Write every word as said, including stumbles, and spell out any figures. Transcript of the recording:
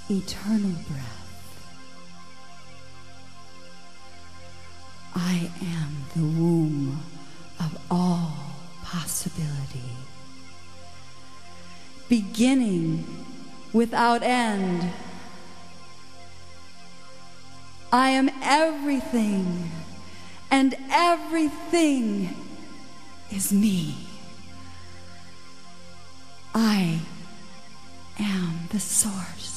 eternal breath. I am the womb of all possibility, beginning without end. I am everything, and everything is me. I am the source.